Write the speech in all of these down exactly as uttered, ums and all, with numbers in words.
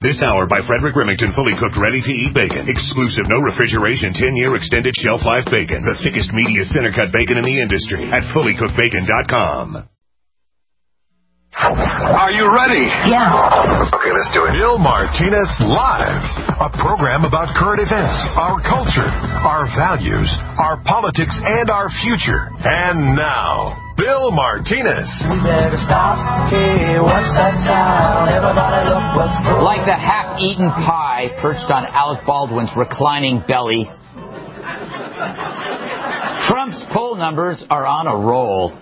This hour by Frederick Remington, fully cooked, ready-to-eat bacon. Exclusive, no refrigeration, ten-year extended shelf life bacon. The thickest, meatiest center-cut bacon in the industry at fully cooked bacon dot com. Are you ready? Yeah. Okay, let's do it. Bill Martinez Live, a program about current events, our culture, our values, our politics, and our future. And now, Bill Martinez. We better stop. Hey, what's that sound? Everybody look what's going on. Like the half-eaten pie perched on Alec Baldwin's reclining belly, Trump's poll numbers are on a roll.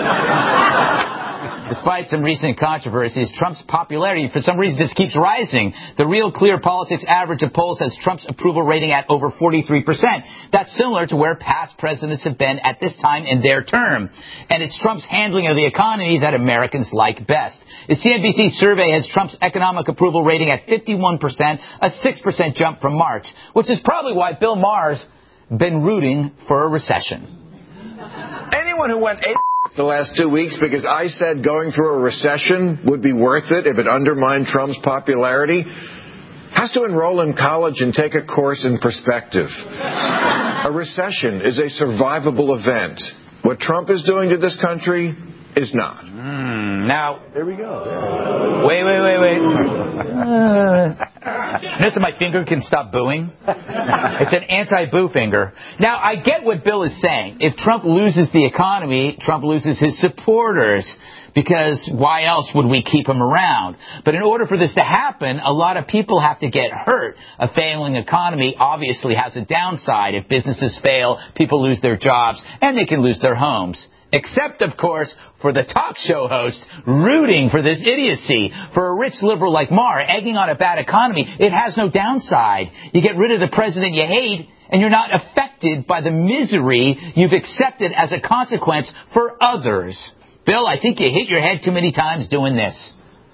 Despite some recent controversies, Trump's popularity for some reason just keeps rising. The Real Clear Politics average of polls has Trump's approval rating at over forty-three percent. That's similar to where past presidents have been at this time in their term. And it's Trump's handling of the economy that Americans like best. The C N B C survey has Trump's economic approval rating at fifty-one percent, a six percent jump from March, which is probably why Bill Maher's been rooting for a recession. Anyone who went eight the last two weeks because I said going through a recession would be worth it if it undermined Trump's popularity has to enroll in college and take a course in perspective. A recession is a survivable event. What Trump is doing to this country is not. Mm, now, there we go. There. Wait, wait, wait, wait. Uh, notice that my finger can stop booing. It's an anti-boo finger. Now, I get what Bill is saying. If Trump loses the economy, Trump loses his supporters. Because why else would we keep him around? But in order for this to happen, a lot of people have to get hurt. A failing economy obviously has a downside. If businesses fail, people lose their jobs, and they can lose their homes. Except, of course, for the talk show host rooting for this idiocy. For a rich liberal like Maher, egging on a bad economy, it has no downside. You get rid of the president you hate, and you're not affected by the misery you've accepted as a consequence for others. Bill, I think you hit your head too many times doing this.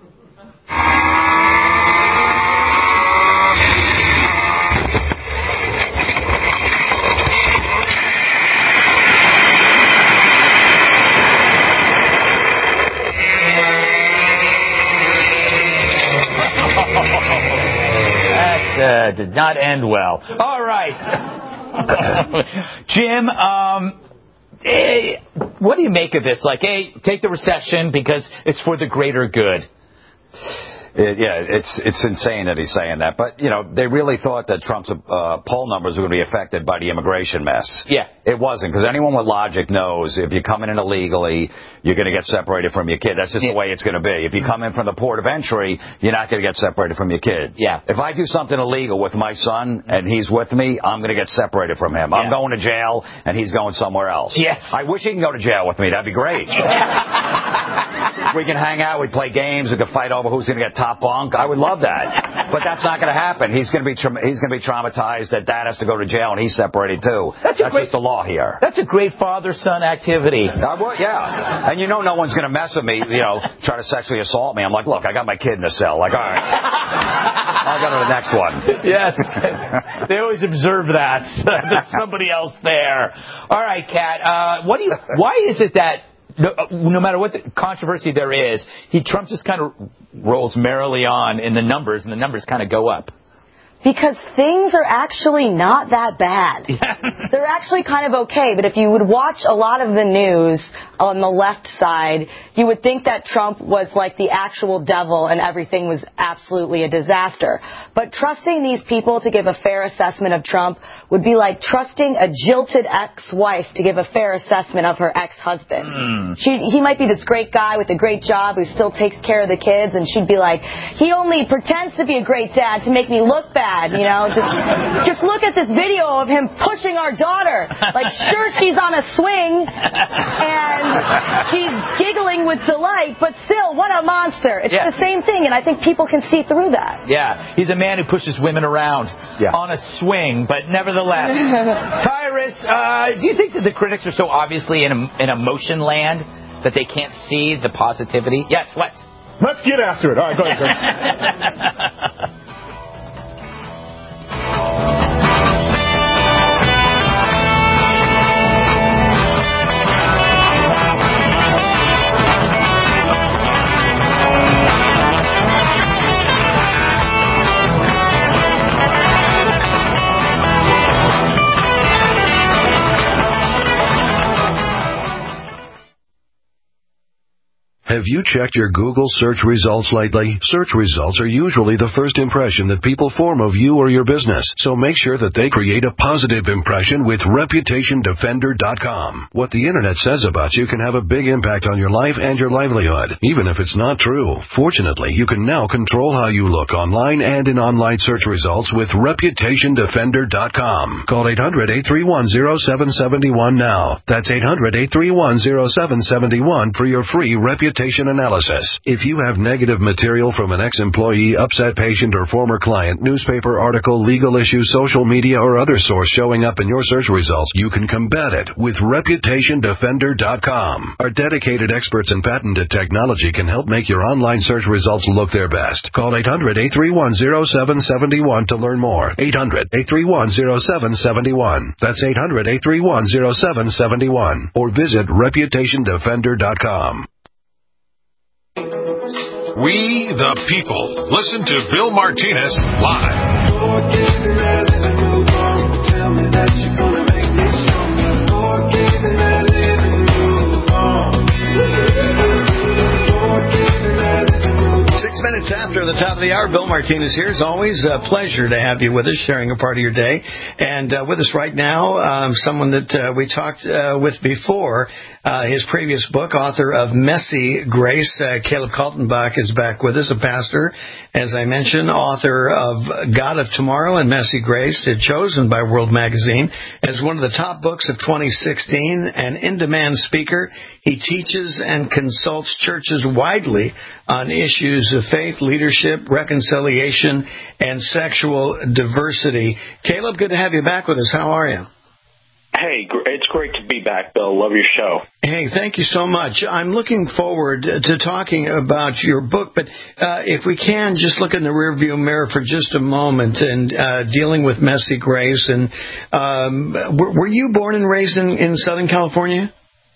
That uh, did not end well. All right. Jim, um... Hey, what do you make of this? Like, hey, take the recession because it's for the greater good. It, yeah, it's it's insane that he's saying that. But, you know, they really thought that Trump's uh, poll numbers were going to be affected by the immigration mess. Yeah. It wasn't, because anyone with logic knows if you're coming in illegally, you're going to get separated from your kid. That's just yeah. the way it's going to be. If you come in from the port of entry, you're not going to get separated from your kid. Yeah. If I do something illegal with my son and he's with me, I'm going to get separated from him. Yeah. I'm going to jail and he's going somewhere else. Yes. I wish he can go to jail with me. That'd be great. We can hang out, we play games, we can fight over who's going to get top bunk. I would love that. But that's not going to happen. He's going to be tra- he's going to be traumatized that dad has to go to jail and he's separated too. That's, that's great, just the law here. That's a great father-son activity. I would, yeah. And you know no one's going to mess with me, you know, try to sexually assault me. I'm like, look, I got my kid in the cell. Like, all right. I'll go to the next one. Yes. They always observe that. There's somebody else there. All right, Kat. Uh, what do you? Why is it that No, no matter what the controversy there is, he Trump just kind of rolls merrily on in the numbers, and the numbers kind of go up? Because things are actually not that bad. They're actually kind of okay. But if you would watch a lot of the news on the left side, you would think that Trump was like the actual devil and everything was absolutely a disaster. But trusting these people to give a fair assessment of Trump would be like trusting a jilted ex-wife to give a fair assessment of her ex-husband. Mm. She, he might be this great guy with a great job who still takes care of the kids, and she'd be like, he only pretends to be a great dad to make me look bad, you know? Just, just look at this video of him pushing our daughter. Like, sure, she's on a swing, and she's giggling with delight, but still, what a monster. It's yeah. the same thing, and I think people can see through that. Yeah, he's a man who pushes women around yeah. on a swing, but nevertheless. Tyrus, uh, do you think that the critics are so obviously in, in emotion land that they can't see the positivity? Yes, what? Let's get after it. All right, go ahead, go ahead. Have you checked your Google search results lately? Search results are usually the first impression that people form of you or your business, so make sure that they create a positive impression with Reputation Defender dot com. What the Internet says about you can have a big impact on your life and your livelihood, even if it's not true. Fortunately, you can now control how you look online and in online search results with Reputation Defender dot com. Call eight hundred, eight three one, zero seven seven one now. That's eight hundred, eight three one, zero seven seven one for your free reputation analysis. If you have negative material from an ex-employee, upset patient, or former client, newspaper article, legal issue, social media, or other source showing up in your search results, you can combat it with Reputation Defender dot com. Our dedicated experts in patented technology can help make your online search results look their best. Call eight hundred, eight three one, zero seven seven one to learn more. eight hundred, eight three one, zero seven seven one. That's eight hundred, eight three one, zero seven seven one. Or visit Reputation Defender dot com. We the people. Listen to Bill Martinez live. Six minutes after the top of the hour, Bill Martinez here. It's always a pleasure to have you with us, sharing a part of your day. And uh, with us right now, um, someone that uh, we talked uh, with before, uh, his previous book, author of Messy Grace. Uh, Caleb Kaltenbach is back with us, a pastor, as I mentioned, author of God of Tomorrow and Messy Grace, chosen by World Magazine as one of the top books of twenty sixteen, an in-demand speaker. He teaches and consults churches widely on issues of faith, leadership, reconciliation, and sexual diversity. Caleb, good to have you back with us. How are you? Hey, it's great to be back, Bill. Love your show. Hey, thank you so much. I'm looking forward to talking about your book, but uh, if we can, just look in the rearview mirror for just a moment and uh, dealing with Messy Grace. And um, were, were you born and raised in, in Southern California?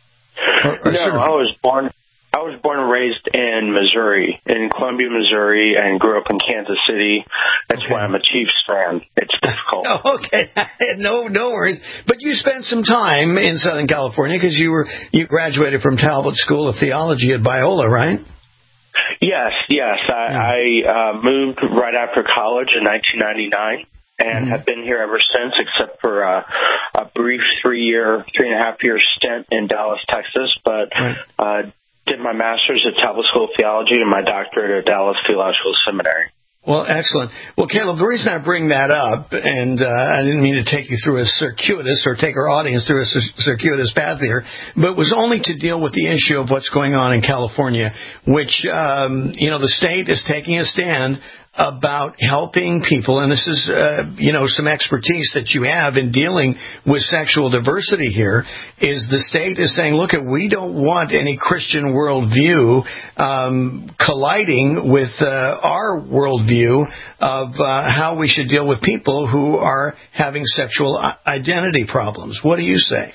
Or, or no, sort of... I was born. I was born and raised in Missouri, in Columbia, Missouri, and grew up in Kansas City. That's okay. Why I'm a Chiefs fan. It's difficult. Oh, okay, no, no worries. But you spent some time in Southern California because you were you graduated from Talbot School of Theology at Biola, right? Yes, yes. I, yeah. I uh, moved right after college in nineteen ninety-nine. And mm-hmm. have been here ever since, except for uh, a brief three-year, three-and-a-half-year stint in Dallas, Texas. But right. uh, did my master's at Talbot School of Theology and my doctorate at Dallas Theological Seminary. Well, excellent. Well, Caleb, the reason I bring that up, and uh, I didn't mean to take you through a circuitous or take our audience through a circuitous path here, but was only to deal with the issue of what's going on in California, which, um, you know, the state is taking a stand about helping people, and this is, uh, you know, some expertise that you have in dealing with sexual diversity here, is the state is saying, look, we don't want any Christian worldview um, colliding with uh, our worldview of uh, how we should deal with people who are having sexual identity problems. What do you say?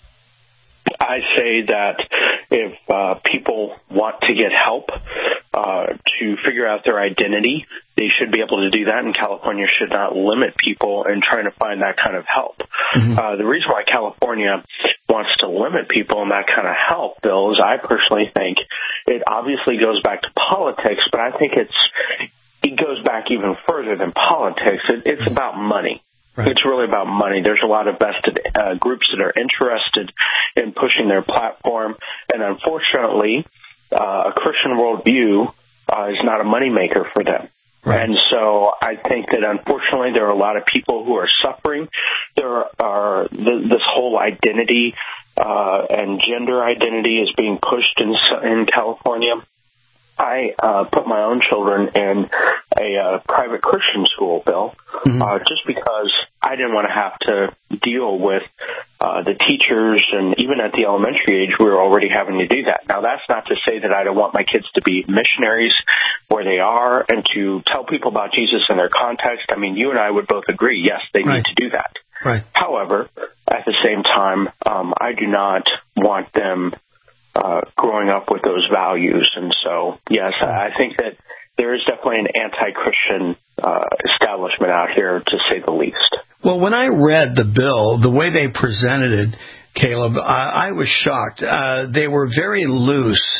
I say that if uh, people want to get help uh, to figure out their identity, they should be able to do that, and California should not limit people in trying to find that kind of help. Mm-hmm. Uh, the reason why California wants to limit people in that kind of help, Bill, is I personally think it obviously goes back to politics, but I think it's it goes back even further than politics. It, it's mm-hmm. about money. Right. It's really about money. There's a lot of vested uh, groups that are interested in pushing their platform, and unfortunately, uh, a Christian worldview uh, is not a moneymaker for them. Right. And so I think that, unfortunately, there are a lot of people who are suffering. There are th- this whole identity uh, and gender identity is being pushed in, in California. I uh, put my own children in a uh, private Christian school, Bill, mm-hmm. uh, just because I didn't want to have to deal with uh, the teachers, and even at the elementary age, we were already having to do that. Now, that's not to say that I don't want my kids to be missionaries where they are and to tell people about Jesus in their context. I mean, you and I would both agree, yes, they right. need to do that. Right. However, at the same time, um, I do not want them Uh, growing up with those values. And so, yes, I think that there is definitely an anti-Christian uh, establishment out here, to say the least. Well, when I read the bill, the way they presented it, Caleb, I, I was shocked. Uh, they were very loose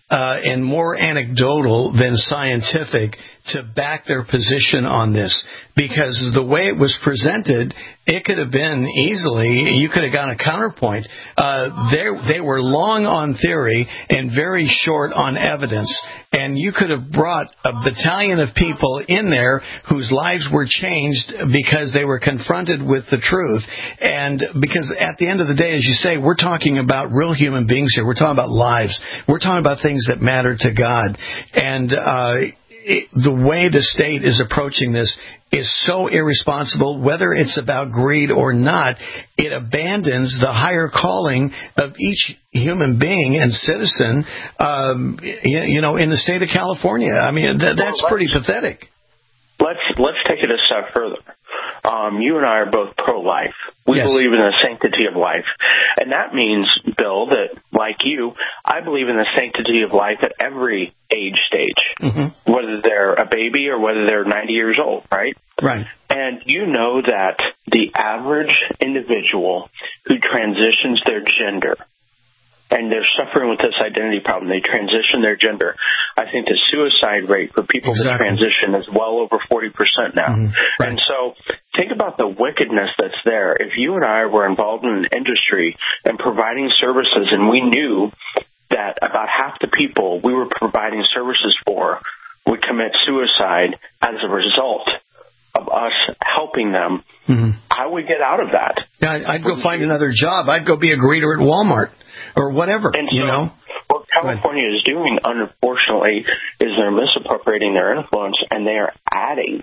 uh, and more anecdotal than scientific to back their position on this, because the way it was presented, it could have been easily, you could have gotten a counterpoint. Uh, they, they were long on theory and very short on evidence. And you could have brought a battalion of people in there whose lives were changed because they were confronted with the truth. And because at the end of the day, as you say, we're talking about real human beings here. We're talking about lives. We're talking about things that matter to God. And uh, it, the way the state is approaching this is so irresponsible, whether it's about greed or not. It abandons the higher calling of each human being and citizen, um, you know, in the state of California. I mean, th- that's pretty pathetic. Let's let's take it a step further. Um, you and I are both pro-life. We yes. believe in the sanctity of life. And that means, Bill, that, like you, I believe in the sanctity of life at every age stage, mm-hmm. whether they're a baby or whether they're ninety years old, right? Right. And you know that the average individual who transitions their gender, and they're suffering with this identity problem, they transition their gender. I think the suicide rate for people exactly. to transition is well over forty percent now. Mm-hmm. Right. And so think about the wickedness that's there. If you and I were involved in an industry and providing services, and we knew that about half the people we were providing services for would commit suicide as a result of us helping them, mm-hmm. I would get out of that. Yeah, I'd go find another job. I'd go be a greeter at Walmart or whatever, and so, you know. What California is doing, unfortunately, is they're misappropriating their influence, and they are adding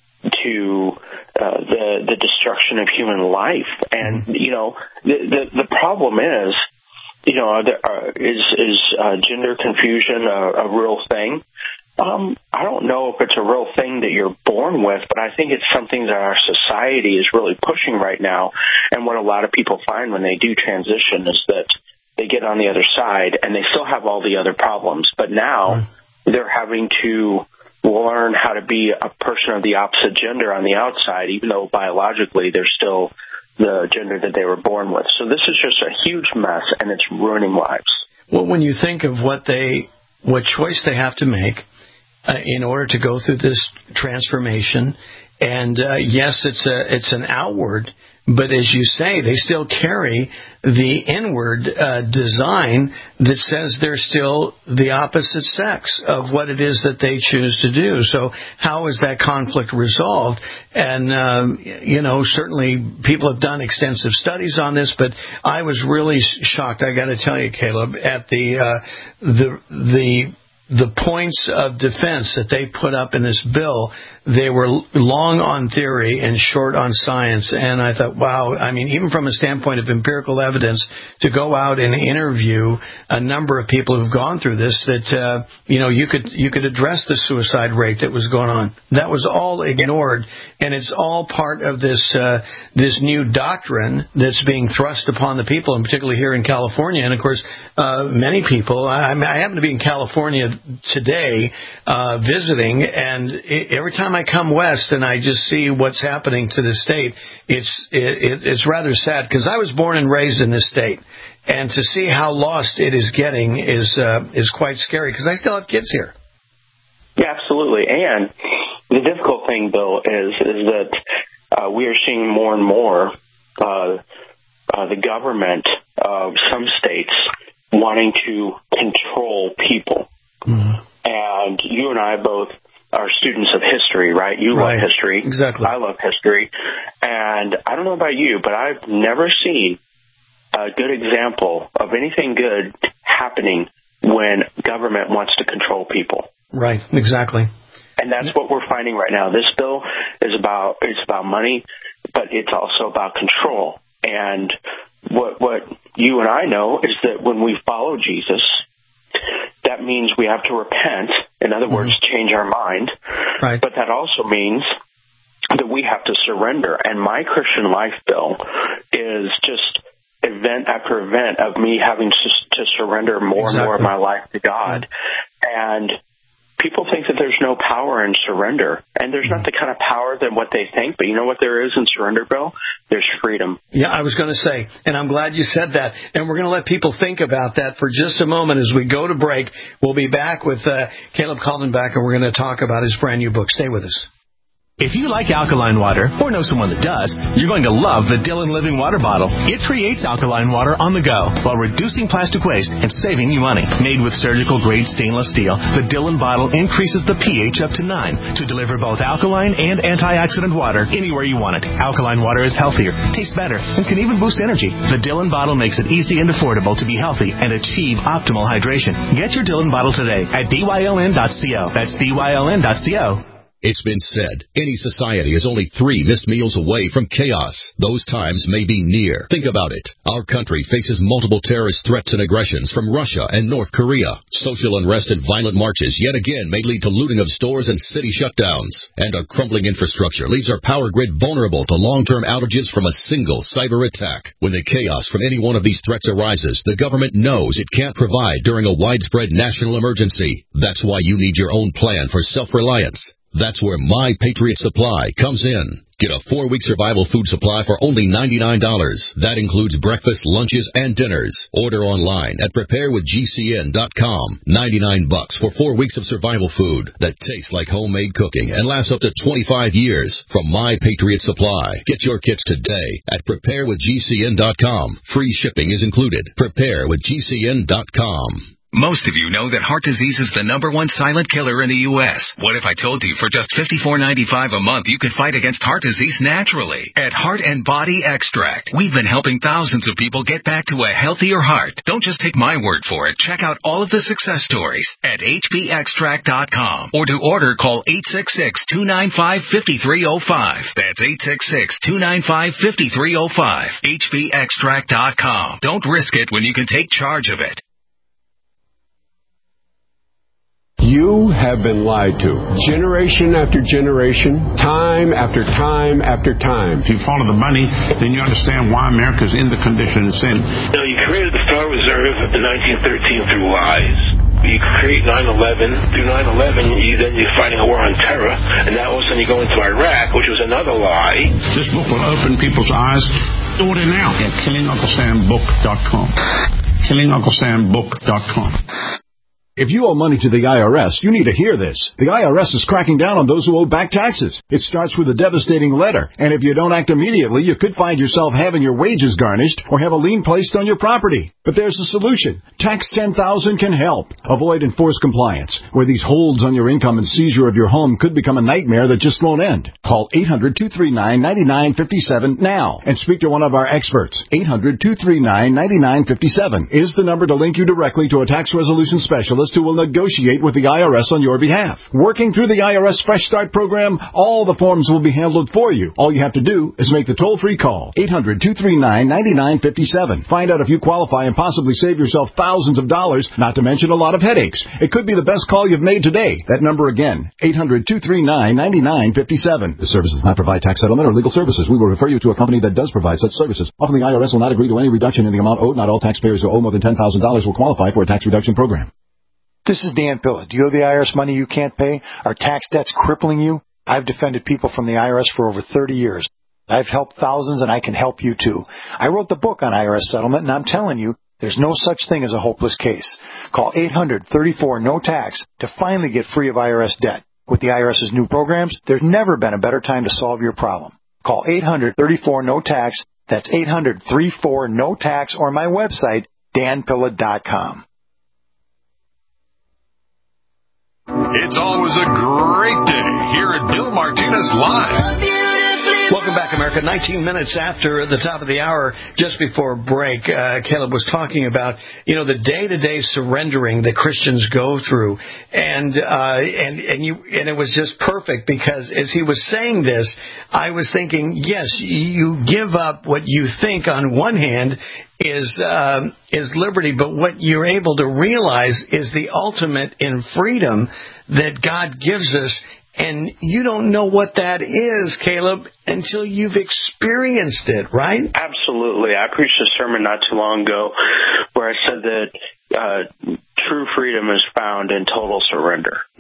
to uh, the the destruction of human life. And, you know, the the, the problem is, you know, there are, is, is uh, gender confusion a, a real thing? Um, I don't know if it's a real thing that you're born with, but I think it's something that our society is really pushing right now. And what a lot of people find when they do transition is that they get on the other side and they still have all the other problems. But now they're having to learn how to be a person of the opposite gender on the outside, even though biologically they're still the gender that they were born with. So this is just a huge mess, and it's ruining lives. Well, when you think of what they, what choice they have to make, Uh, in order to go through this transformation. And uh, yes, it's a it's an outward, but as you say, they still carry the inward uh, design that says they're still the opposite sex of what it is that they choose to do. So how is that conflict resolved? And, um, you know, certainly people have done extensive studies on this, but I was really shocked, I got to tell you, Caleb, at the uh, the the the points of defense that they put up in this bill. They were long on theory and short on science. And I thought, wow, I mean, even from a standpoint of empirical evidence, to go out and interview a number of people who've gone through this, that, uh, you know, you could you could address the suicide rate that was going on. That was all ignored. And it's all part of this uh, this new doctrine that's being thrust upon the people, and particularly here in California. And, of course, uh, many people, I, I happen to be in California today uh, visiting, and it, every time I come west and I just see what's happening to the state, it's it, it's rather sad, because I was born and raised in this state, and to see how lost it is getting is uh, is quite scary, because I still have kids here. Yeah, absolutely. And the difficult thing, Bill, is is that uh, we are seeing more and more uh, uh, the government of some states wanting to control people. Mm-hmm. And you and I both are students of history, right? You right. love history. Exactly. I love history. And I don't know about you, but I've never seen a good example of anything good happening when government wants to control people. Right, exactly. And that's what we're finding right now. This bill is about it's about money, but it's also about control. And what what you and I know is that when we follow Jesus, that means we have to repent. In other words, mm-hmm. change our mind. Right. But that also means that we have to surrender. And my Christian life, Bill, is just event after event of me having to, to surrender more exactly. and more of my life to God. Mm-hmm. And people think that there's no power in surrender, and there's not the kind of power than what they think. But you know what there is in surrender, Bill? There's freedom. Yeah, I was going to say, and I'm glad you said that. And we're going to let people think about that for just a moment as we go to break. We'll be back with uh, Caleb Kaltenbach, and we're going to talk about his brand new book. Stay with us. If you like alkaline water, or know someone that does, you're going to love the Dylan Living Water Bottle. It creates alkaline water on the go while reducing plastic waste and saving you money. Made with surgical-grade stainless steel, the Dylan bottle increases the pH up to nine to deliver both alkaline and antioxidant water anywhere you want it. Alkaline water is healthier, tastes better, and can even boost energy. The Dylan bottle makes it easy and affordable to be healthy and achieve optimal hydration. Get your Dylan bottle today at D Y L N dot co. That's D Y L N dot co. It's been said, any society is only three missed meals away from chaos. Those times may be near. Think about it. Our country faces multiple terrorist threats and aggressions from Russia and North Korea. Social unrest and violent marches yet again may lead to looting of stores and city shutdowns. And a crumbling infrastructure leaves our power grid vulnerable to long-term outages from a single cyber attack. When the chaos from any one of these threats arises, the government knows it can't provide during a widespread national emergency. That's why you need your own plan for self-reliance. That's where My Patriot Supply comes in. Get a four-week survival food supply for only ninety-nine dollars. That includes breakfast, lunches, and dinners. Order online at prepare with G C N dot com. ninety-nine bucks for four weeks of survival food that tastes like homemade cooking and lasts up to twenty-five years from My Patriot Supply. Get your kits today at prepare with G C N dot com. Free shipping is included. prepare with G C N dot com. Most of you know that heart disease is the number one silent killer in the U S What if I told you for just fifty-four ninety-five a month you could fight against heart disease naturally? At Heart and Body Extract, we've been helping thousands of people get back to a healthier heart. Don't just take my word for it. Check out all of the success stories at H B extract dot com. Or to order, call eight six six, two nine five, five three zero five. That's eight six six, two nine five, five three zero five. H B extract dot com. Don't risk it when you can take charge of it. You have been lied to. Generation after generation, time after time after time. If you follow the money, then you understand why America's in the condition it's in. You know, you created the Federal Reserve in nineteen thirteen through lies. You create nine eleven. Through nine eleven, you, then you're fighting a war on terror. And now all of a sudden you go into Iraq, which was another lie. This book will open people's eyes. Order now at killing uncle sam book dot com. killing uncle sam book dot com. If you owe money to the I R S, you need to hear this. The I R S is cracking down on those who owe back taxes. It starts with a devastating letter, and if you don't act immediately, you could find yourself having your wages garnished or have a lien placed on your property. But there's a solution. Tax ten thousand can help. Avoid enforced compliance, where these holds on your income and seizure of your home could become a nightmare that just won't end. Call eight hundred, two three nine, nine nine five seven now and speak to one of our experts. eight hundred, two three nine, nine nine five seven is the number to link you directly to a tax resolution specialist who will negotiate with the I R S on your behalf. Working through the I R S Fresh Start program, all the forms will be handled for you. All you have to do is make the toll-free call. eight hundred, two three nine, nine nine five seven. Find out if you qualify and possibly save yourself thousands of dollars, not to mention a lot of headaches. It could be the best call you've made today. That number again, eight hundred, two three nine, nine nine five seven. This service does not provide tax settlement or legal services. We will refer you to a company that does provide such services. Often the I R S will not agree to any reduction in the amount owed. Not all taxpayers who owe more than ten thousand dollars will qualify for a tax reduction program. This is Dan Pilla. Do you owe the I R S money you can't pay? Are tax debts crippling you? I've defended people from the I R S for over thirty years. I've helped thousands, and I can help you too. I wrote the book on I R S settlement, and I'm telling you, there's no such thing as a hopeless case. Call eight hundred, thirty-four, no tax to finally get free of I R S debt. With the IRS's new programs, there's never been a better time to solve your problem. Call eight hundred, thirty-four, no tax. That's eight hundred, thirty-four, no tax, or my website, dan pilla dot com. It's always a great day here at Bill Martinez Live. Welcome back, America. nineteen minutes after the top of the hour, just before break, uh, Caleb was talking about, you know, the day-to-day surrendering that Christians go through. And, uh, and, and you, and it was just perfect because as he was saying this, I was thinking, yes, you give up what you think on one hand is, um, is liberty, but what you're able to realize is the ultimate in freedom that God gives us. And you don't know what that is, Caleb, until you've experienced it, right? Absolutely. I preached a sermon not too long ago where I said that uh, true freedom is found in total surrender.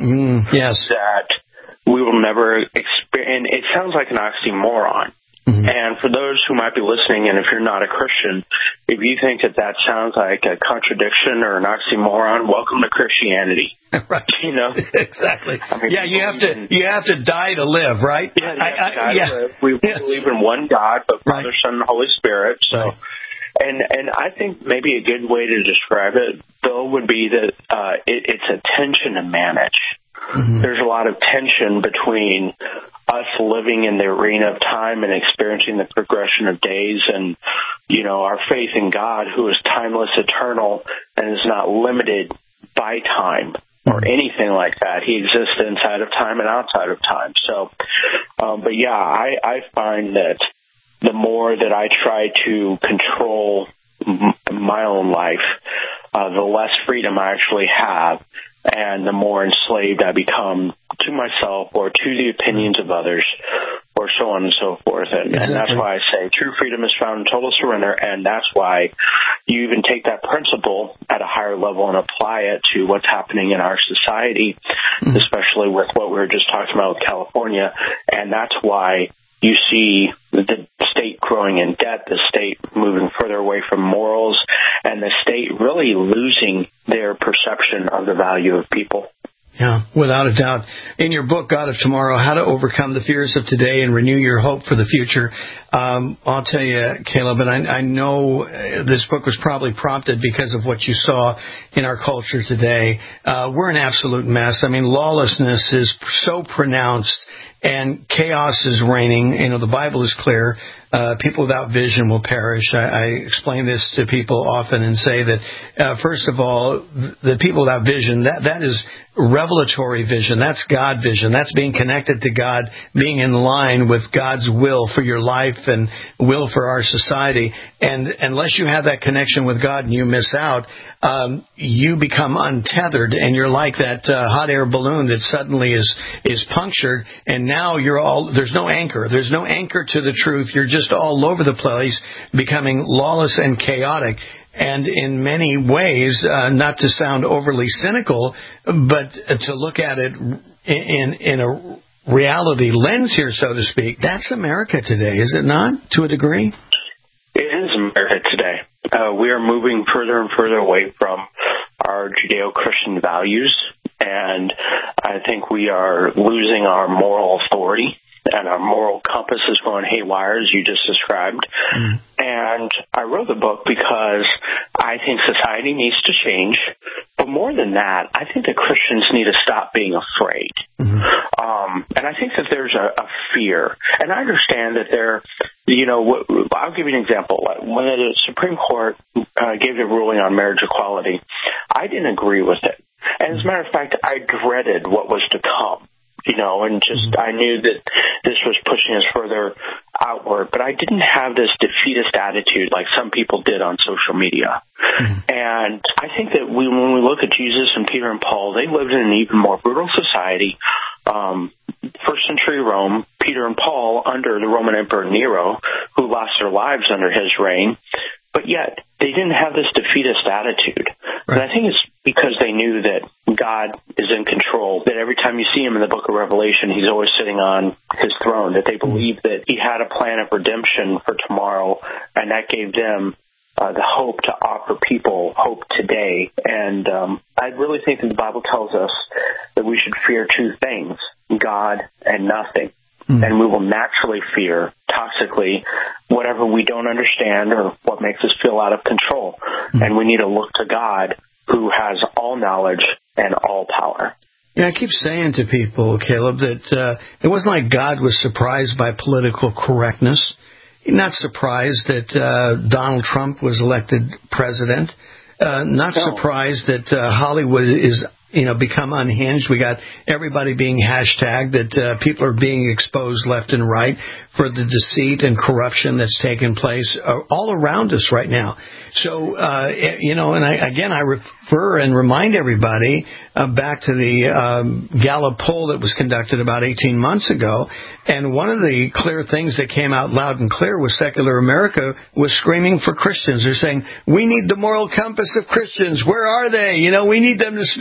Mm, yes. That we will never experience. And it sounds like an oxymoron. Mm-hmm. And for those who might be listening, and if you're not a Christian, if you think that that sounds like a contradiction or an oxymoron, welcome to Christianity. Right. You know? Exactly. I mean, yeah, you have to in, you have to die to live, right? Yeah, you I, have to die I, yeah. to live. We yes. believe in one God, but Father, right. Son, and Holy Spirit. So, right. and and I think maybe a good way to describe it, Bill, would be that uh, it, it's a tension to manage. Mm-hmm. There's a lot of tension between us living in the arena of time and experiencing the progression of days and, you know, our faith in God, who is timeless, eternal, and is not limited by time or anything like that. He exists inside of time and outside of time. So, um, but yeah, I, I find that the more that I try to control m- my own life, uh, the less freedom I actually have. And the more enslaved I become to myself or to the opinions of others or so on and so forth. And, exactly. and that's why I say true freedom is found in total surrender. And that's why you even take that principle at a higher level and apply it to what's happening in our society, mm-hmm. especially with what we were just talking about with California. And that's why you see the state growing in debt, the state moving further away from morals, and the state really losing their perception of the value of people. Yeah, without a doubt. In your book, God of Tomorrow, How to Overcome the Fears of Today and Renew Your Hope for the Future, um, I'll tell you, Caleb, and I, I know this book was probably prompted because of what you saw in our culture today. Uh, we're an absolute mess. I mean, lawlessness is so pronounced and chaos is reigning. You know, the Bible is clear. Uh, people without vision will perish. I, I explain this to people often and say that, uh, first of all, the people without vision, that, that is revelatory vision. That's God vision. That's being connected to God, being in line with God's will for your life and will for our society. And unless you have that connection with God and you miss out, um, you become untethered and you're like that uh, hot air balloon that suddenly is is punctured, and now you're all there's no anchor. There's no anchor to the truth. You're just all over the place, becoming lawless and chaotic. And in many ways, uh, not to sound overly cynical, but to look at it in in a reality lens here, so to speak, that's America today, is it not, to a degree? It is America today. Uh, we are moving further and further away from our Judeo-Christian values, and I think we are losing our moral authority. And our moral compass is going haywire, as you just described. Mm. And I wrote the book because I think society needs to change. But more than that, I think that Christians need to stop being afraid. Mm-hmm. Um, and I think that there's a, a fear. And I understand that there, you know, I'll give you an example. When the Supreme Court uh, gave the ruling on marriage equality, I didn't agree with it. And as a matter of fact, I dreaded what was to come. You know, and just mm-hmm. I knew that this was pushing us further outward, but I didn't have this defeatist attitude like some people did on social media. Mm-hmm. And I think that we, when we look at Jesus and Peter and Paul, they lived in an even more brutal society. Um, first century Rome, Peter and Paul under the Roman Emperor Nero, who lost their lives under his reign. But yet, they didn't have this defeatist attitude. Right. And I think it's because they knew that God is in control, that every time you see him in the book of Revelation, he's always sitting on his throne, that they believed that he had a plan of redemption for tomorrow, and that gave them uh, the hope to offer people hope today. And um, I really think that the Bible tells us that we should fear two things, God and nothing. Mm. And we will naturally fear, toxically, whatever we don't understand or what makes us feel out of control. Mm. And we need to look to God, who has all knowledge and all power. Yeah, I keep saying to people, Caleb, that uh, it wasn't like God was surprised by political correctness. He's not surprised that uh, Donald Trump was elected president. Uh, not no. surprised that uh, Hollywood is you know, become unhinged. We got everybody being hashtagged, that uh, people are being exposed left and right for the deceit and corruption that's taken place uh, all around us right now. So, uh, you know, and I, again, I refer and remind everybody uh, back to the um, Gallup poll that was conducted about eighteen months ago. And one of the clear things that came out loud and clear was secular America was screaming for Christians. They're saying, we need the moral compass of Christians. Where are they? You know, we need them to speak up.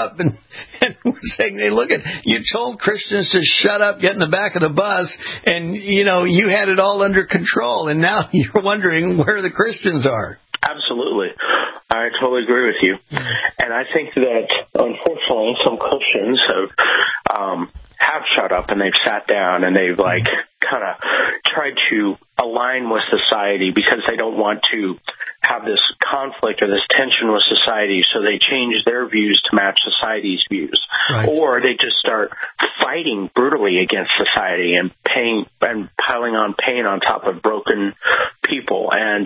up and, and we're saying, hey, look at, you told Christians to shut up, get in the back of the bus, and, you know, you had it all under control, and now you're wondering where the Christians are. Absolutely. I totally agree with you. And I think that, unfortunately, some Christians have um, have shut up and they've sat down and they've, like, kind of tried to align with society because they don't want to have this conflict or this tension with society, so they change their views to match society's views. Right. Or they just start fighting brutally against society and paying and piling on pain on top of broken people. And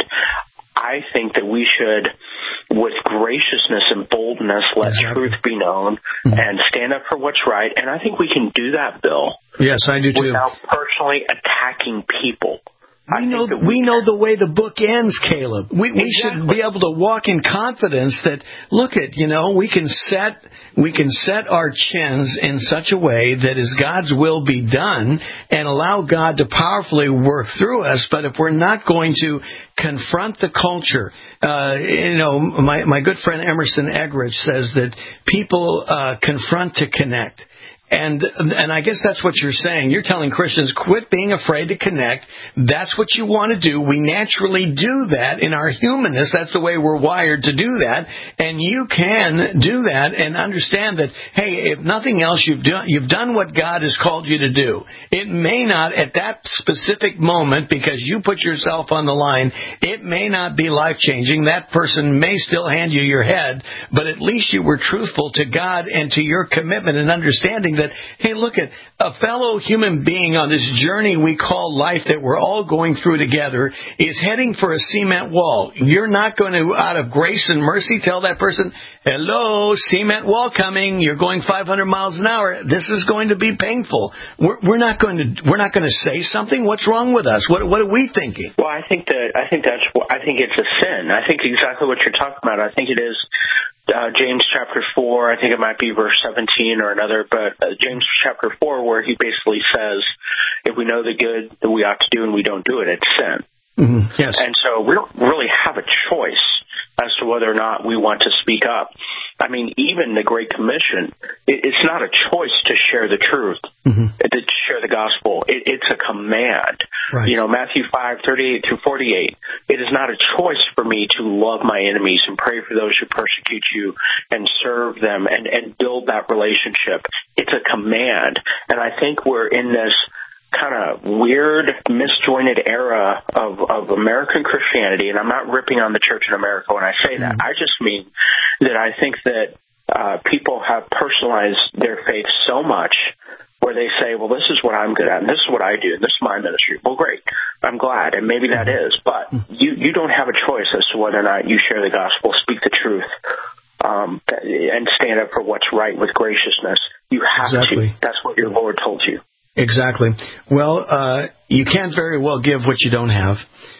I think that we should, with graciousness and boldness, let exactly. truth be known mm-hmm. and stand up for what's right. And I think we can do that, Bill. Yes, I do too. Without personally attacking people. We know that we know the way the book ends, Caleb. We we exactly. should be able to walk in confidence that, look at, you know, we can set we can set our chins in such a way that is God's will be done and allow God to powerfully work through us. But if we're not going to confront the culture, uh, you know, my my good friend Emerson Eggridge says that people uh, confront to connect. And and I guess that's what you're saying. You're telling Christians, quit being afraid to connect. That's what you want to do. We naturally do that in our humanness. That's the way we're wired to do that. And you can do that and understand that, hey, if nothing else, you've done, you've done what God has called you to do. It may not at that specific moment, because you put yourself on the line, it may not be life-changing. That person may still hand you your head, but at least you were truthful to God and to your commitment and understanding that That, hey, look at a fellow human being on this journey we call life that we're all going through together is heading for a cement wall. You're not going to, out of grace and mercy, tell that person, hello, cement wall coming. You're going five hundred miles an hour. This is going to be painful. We're, we're not going to we're not going to say something. What's wrong with us? What what are we thinking? Well, I think that I think that's I think it's a sin. I think exactly what you're talking about. I think it is. Uh, James chapter four, I think it might be verse seventeen or another, but uh, James chapter four, where he basically says, if we know the good that we ought to do and we don't do it, it's sin. Mm-hmm. Yes. And so we don't really have a choice as to whether or not we want to speak up. I mean, even the Great Commission, it, it's not a choice to share the truth, mm-hmm. to share the gospel. It, it's a command. Right. You know, Matthew five, thirty-eight through forty-eight, it is not a choice for me to love my enemies and pray for those who persecute you and serve them and, and build that relationship. It's a command. And I think we're in this kind of weird, misjointed era of, of American Christianity, and I'm not ripping on the church in America when I say that. I just mean that I think that uh, people have personalized their faith so much where they say, well, this is what I'm good at, and this is what I do, and this is my ministry. Well, great. I'm glad, and maybe that is, but you, you don't have a choice as to whether or not you share the gospel, speak the truth, um, and stand up for what's right with graciousness. You have exactly. to. That's what your Lord told you. Exactly. Well, uh, you can't very well give what you don't have.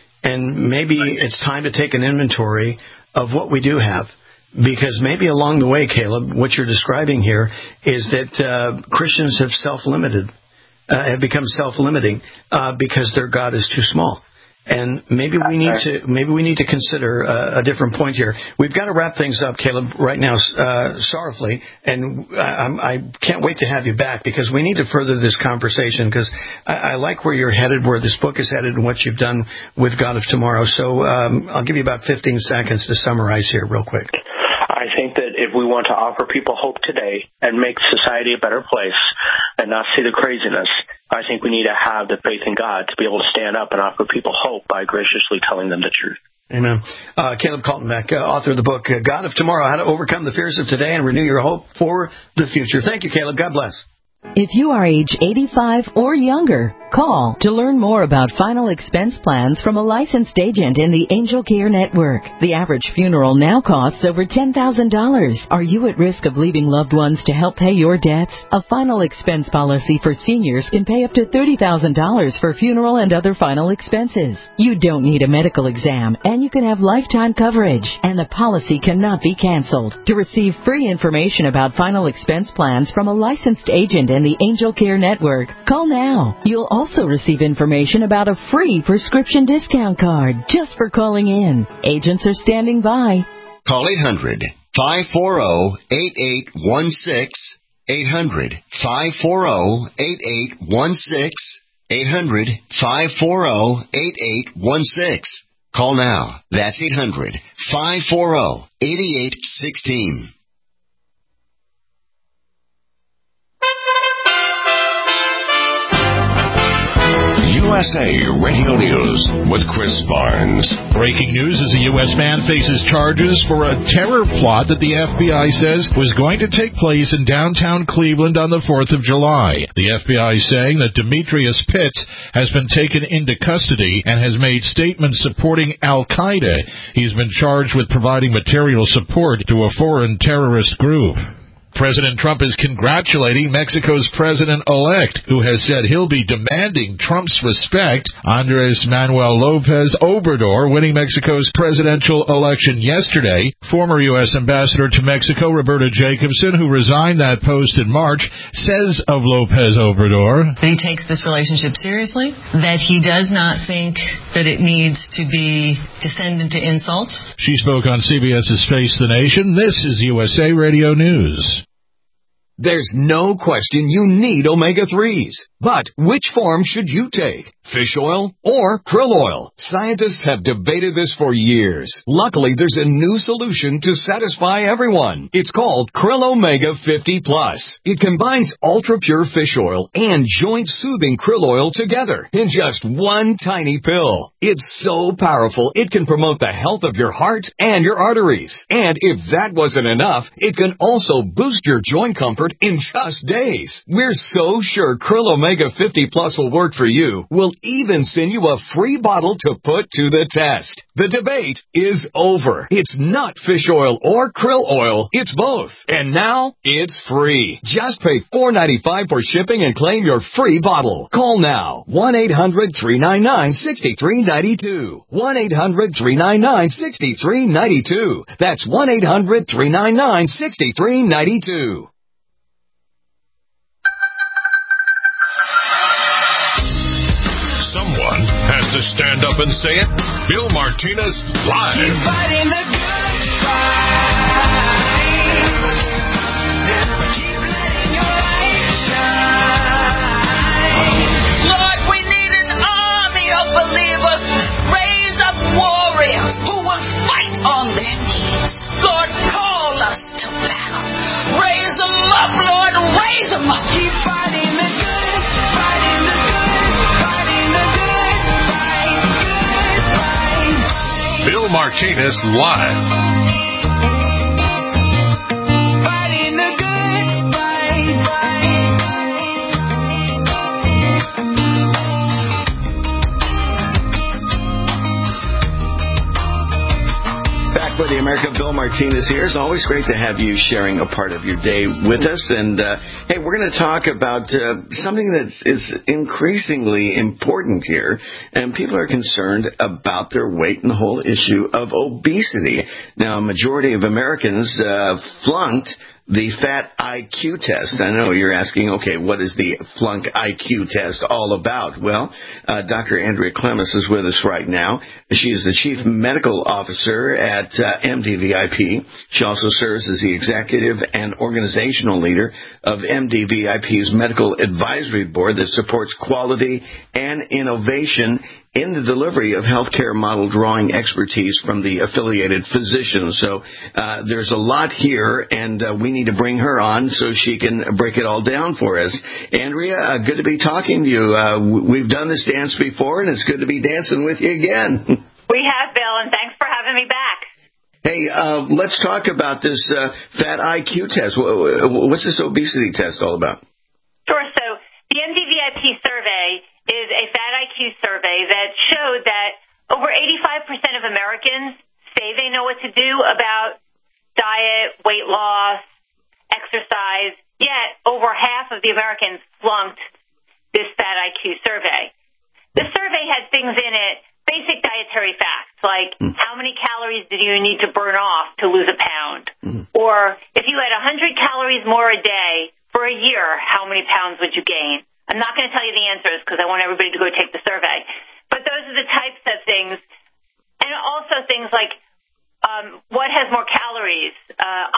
And maybe it's time to take an inventory of what we do have. Because maybe along the way, Caleb, what you're describing here is that uh, Christians have self-limited, uh, have become self-limiting uh, because their God is too small. And maybe we need to maybe we need to consider uh, a different point here. We've got to wrap things up, Caleb, right now, uh, sorrowfully, and I, I can't wait to have you back because we need to further this conversation because I, I like where you're headed, where this book is headed, and what you've done with God of Tomorrow. So um, I'll give you about fifteen seconds to summarize here real quick. I think that if we want to offer people hope today and make society a better place and not see the craziness, I think we need to have the faith in God to be able to stand up and offer people hope by graciously telling them the truth. Amen. Uh, Caleb Kaltenbach, uh, author of the book, uh, God of Tomorrow, How to Overcome the Fears of Today and Renew Your Hope for the Future. Thank you, Caleb. God bless. If you are age eighty-five or younger, call to learn more about final expense plans from a licensed agent in the Angel Care Network. The average funeral now costs over ten thousand dollars. Are you at risk of leaving loved ones to help pay your debts? A final expense policy for seniors can pay up to thirty thousand dollars for funeral and other final expenses. You don't need a medical exam, and you can have lifetime coverage, and the policy cannot be canceled. To receive free information about final expense plans from a licensed agent in the Angel Care Network, call now. You'll also receive information about a free prescription discount card just for calling in. Agents are standing by. Call eight hundred five four zero, eight eight one six, eight hundred, five four zero, eight eight one six, eight hundred, five four zero, eight eight one six. Call now. That's eight hundred, five four zero, eight eight one six. U S A Radio News with Chris Barnes. Breaking news as a U S man faces charges for a terror plot that the F B I says was going to take place in downtown Cleveland on the fourth of July. The F B I saying that Demetrius Pitts has been taken into custody and has made statements supporting Al-Qaeda. He's been charged with providing material support to a foreign terrorist group. President Trump is congratulating Mexico's president-elect, who has said he'll be demanding Trump's respect. Andres Manuel Lopez Obrador winning Mexico's presidential election yesterday. Former U S Ambassador to Mexico, Roberta Jacobson, who resigned that post in March, says of Lopez Obrador that he takes this relationship seriously, that he does not think that it needs to be descended to insults. She spoke on CBS's Face the Nation. This is U S A Radio News. There's no question you need omega threes. But which form should you take? Fish oil or krill oil? Scientists have debated this for years. Luckily, there's a new solution to satisfy everyone. It's called Krill Omega fifty plus. It combines ultra-pure fish oil and joint-soothing krill oil together in just one tiny pill. It's so powerful, it can promote the health of your heart and your arteries. And if that wasn't enough, it can also boost your joint comfort in just days. We're so sure Krill Omega fifty plus will work for you. We'll even send you a free bottle to put to the test. The debate is over. It's not fish oil or krill oil. It's both. And now it's free. Just pay four dollars and ninety-five cents for shipping and claim your free bottle. Call now. one eight hundred, three nine nine, six three nine two. one eight hundred, three nine nine, six three nine two. That's one eight hundred, three nine nine, six three nine two. Has to stand up and say it. Bill Martinez live. Keep fighting the good fight. Keep letting your light shine. Lord, we need an army of believers. Raise up warriors who will fight on their knees. Lord, call us to battle. Raise them up, Lord, raise them up. Keep fighting the good, fighting the good, fighting the good. Bill Martinez live. Fighting the good fight, fight. Back with the America, Bill Martinez here. It's always great to have you sharing a part of your day with us. And, uh, hey, we're going to talk about uh, something that is increasingly important here. And people are concerned about their weight and the whole issue of obesity. Now, a majority of Americans uh, flunked the Fat I Q test. I know you're asking, okay, what is the Flunk I Q test all about? Well, uh, Doctor Andrea Clements is with us right now. She is the Chief Medical Officer at uh, M D V I P. She also serves as the Executive and Organizational Leader of M D V I P's Medical Advisory Board that supports quality and innovation in the delivery of healthcare model drawing expertise from the affiliated physicians. So uh, there's a lot here, and uh, we need to bring her on so she can break it all down for us. Andrea, uh, good to be talking to you. Uh, we've done this dance before, and it's good to be dancing with you again. We have, Bill, and thanks for having me back. Hey, uh, let's talk about this uh, Fat I Q test. What's this obesity test all about? Sure. So the M D V I P survey is a Fat I Q survey that showed that over eighty-five percent of Americans say they know what to do about diet, weight loss, exercise, yet over half of the Americans flunked this Fat I Q survey. The survey had things in it, basic dietary facts, like mm. how many calories do you need to burn off to lose a pound? Mm. Or if you had one hundred calories more a day for a year, how many pounds would you gain? I'm not going to tell you the answers because I want everybody to go take the survey. But those are the types of things. And also things like um, what has more calories, uh,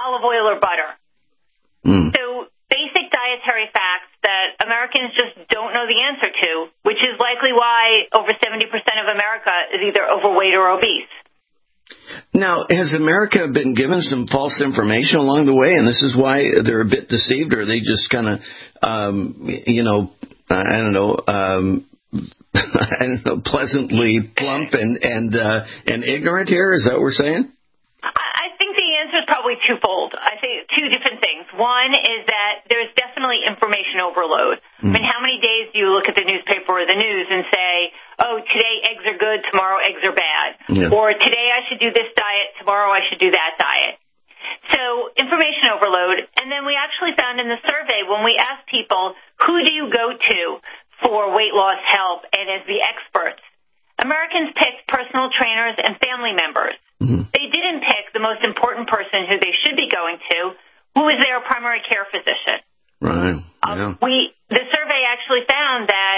why over seventy percent of America is either overweight or obese. Now, has America been given some false information along the way, and this is why they're a bit deceived, or are they just kind of, um, you know, I don't know, um, I don't know, pleasantly plump and and uh, and ignorant here? Is that what we're saying? I think the answer is probably twofold. I think two different things. One is that there's definitely information overload. Mm. I mean, how many days do you look at the newspaper or the news and say, oh, today eggs are good, tomorrow eggs are bad. Yeah. Or today I should do this diet, tomorrow I should do that diet. So information overload. And then we actually found in the survey when we asked people, who do you go to for weight loss help and as the experts, Americans picked personal trainers and family members. Mm-hmm. They didn't pick the most important person who they should be going to, who is their primary care physician. Right. Yeah. Um, we the survey actually found that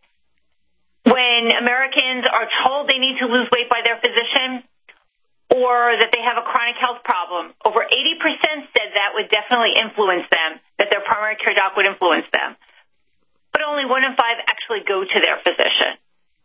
when Americans are told they need to lose weight by their physician or that they have a chronic health problem, over eighty percent said that would definitely influence them, that their primary care doc would influence them. But only one in five actually go to their physician.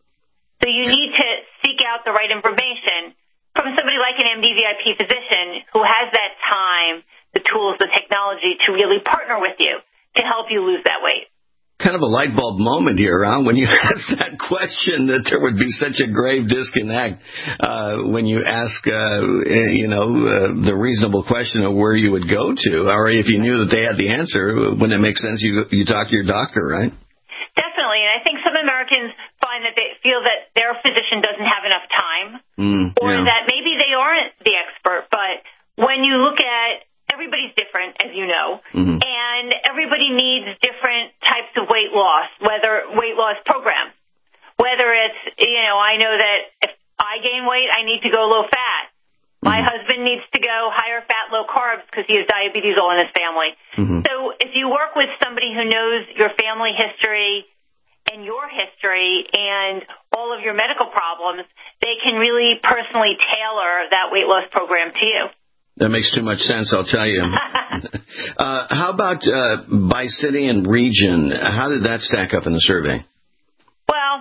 So you need to seek out the right information from somebody like an M D V I P physician who has that time, the tools, the technology to really partner with you to help you lose that weight. Kind of a light bulb moment here, huh? When you asked that question, that there would be such a grave disconnect uh, when you ask, uh, you know, uh, the reasonable question of where you would go to, or if you knew that they had the answer, wouldn't it make sense you you talk to your doctor, right? Definitely, and I think some Americans find that they feel that their physician doesn't have enough time, mm, or yeah. that maybe they aren't the expert. But when you look at everybody's different, as you know, mm-hmm. and everybody needs different types of weight loss, whether weight loss programs, whether it's, you know, I know that if I gain weight, I need to go low fat. My mm-hmm. husband needs to go higher fat, low carbs because he has diabetes all in his family. Mm-hmm. So if you work with somebody who knows your family history and your history and all of your medical problems, they can really personally tailor that weight loss program to you. That makes too much sense, I'll tell you. uh, how about uh, by city and region? How did that stack up in the survey? Well,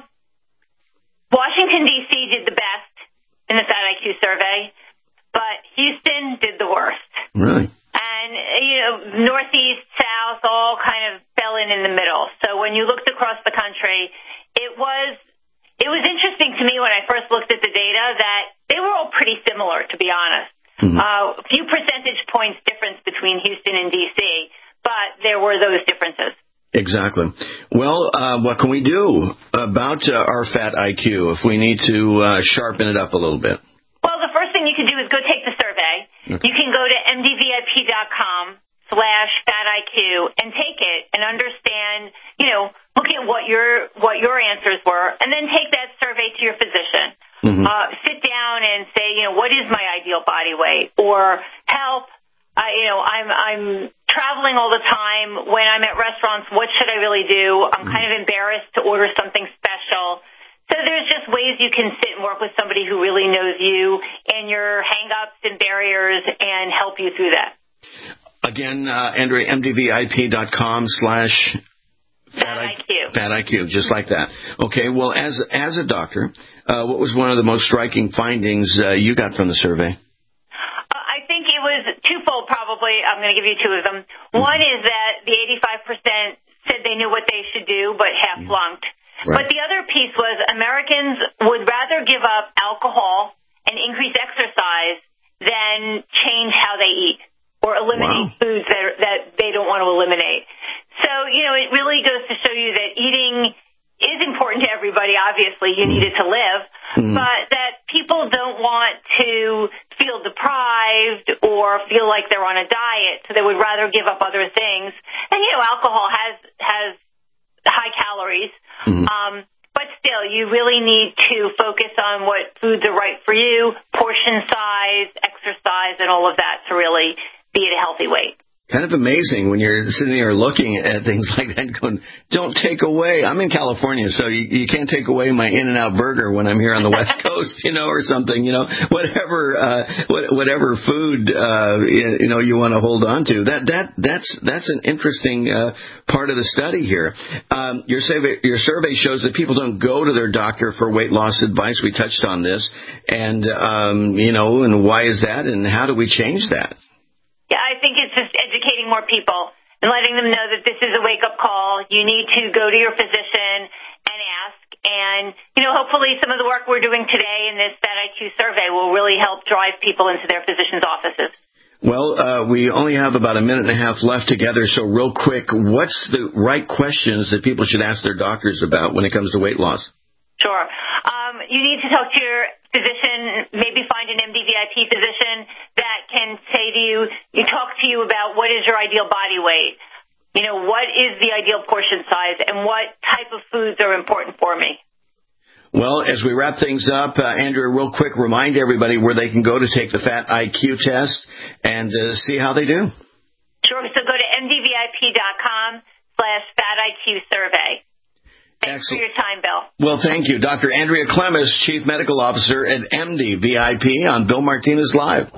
Washington, D C did the best in the Fat I Q survey, but Houston did the worst. Really? And, you know, Northeast, South, all kind of fell in in the middle. So when you looked across the country, it was it was interesting to me when I first looked at the data that they were all pretty similar, to be honest. Mm-hmm. Uh, a few percentage points difference between Houston and D C, but there were those differences. Exactly. Well, uh, what can we do about uh, our Fat I Q if we need to uh, sharpen it up a little bit? Well, the first thing you can do is go take the survey. Okay. You can go to M D V I P dot com slash Fat I Q and take it and understand, you know, look at what your what your answers were, and then take that survey to your physician. Mm-hmm. Uh, sit down and say, you know, what is my ideal body weight? Or help, uh, you know, I'm I'm traveling all the time. When I'm at restaurants, what should I really do? I'm kind of embarrassed to order something special. So there's just ways you can sit and work with somebody who really knows you and your hang-ups and barriers and help you through that. Again, uh, Andrea, M D V I P dot com slash Fat I Q. Fat I Q, just like that. Okay, well, as as a doctor, uh, what was one of the most striking findings uh, you got from the survey? Uh, I think it was twofold, probably. I'm going to give you two of them. Mm-hmm. One is that the eighty-five percent said they knew what they should do, but half flunked. Right. But the other piece was Americans would rather give up alcohol and increase exercise than change how they eat or eliminate wow. foods that, that they don't want to eliminate. So, you know, it really goes to show you that eating is important to everybody. Obviously, you need it to live, mm. but that people don't want to feel deprived or feel like they're on a diet, so they would rather give up other things. And, you know, alcohol has has high calories, mm. um, but still, you really need to focus on what foods are right for you, portion size, exercise, and all of that to really be at a healthy weight. kind of amazing when you're sitting there looking at things like that going, don't take away. I'm in California, so you, you can't take away my In-N-Out burger when I'm here on the West Coast, you know, or something, you know, whatever, uh, what, whatever food, uh, you know, you want to hold on to. That, that, that's, that's an interesting, uh, part of the study here. Um, your survey, your survey shows that people don't go to their doctor for weight loss advice. We touched on this. And, um, you know, and why is that? And how do we change that? Yeah, I think it's just educating more people and letting them know that this is a wake-up call. You need to go to your physician and ask. And, you know, hopefully some of the work we're doing today in this Fat I Q survey will really help drive people into their physicians' offices. Well, uh, we only have about a minute and a half left together, so real quick, what's the right questions that people should ask their doctors about when it comes to weight loss? Sure. Um, you need to talk to your physician, maybe find an M D V I P physician that can say to you, you talk to you about what is your ideal body weight, you know, what is the ideal portion size, and what type of foods are important for me. Well, as we wrap things up, uh, Andrea, real quick, remind everybody where they can go to take the Fat I Q test and uh, see how they do. Sure. So go to mdvip.com slash Fat I Q survey. Thanks Excellent. for your time, Bill. Well, thank you. Doctor Andrea Clemes, Chief Medical Officer at M D V I P on Bill Martinez Live.